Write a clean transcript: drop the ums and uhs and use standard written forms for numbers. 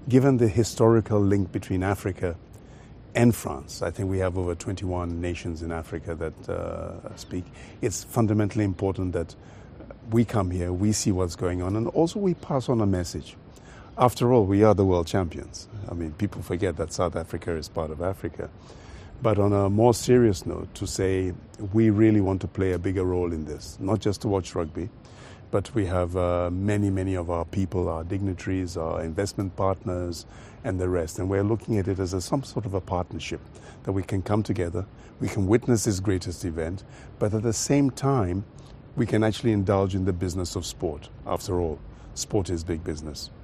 given the historical link between Africa and France, I think we have over 21 nations in Africa that speak. It's fundamentally important that we come here, we see what's going on, and also we pass on a message. After all, we are the world champions. I mean, people forget that South Africa is part of Africa. But on a more serious note, to say we really want to play a bigger role in this, not just to watch rugby, but we have many of our people, our dignitaries, our investment partners, and the rest. And we're looking at it as some sort of a partnership, that we can come together, we can witness this greatest event, but at the same time, we can actually indulge in the business of sport. After all, sport is big business.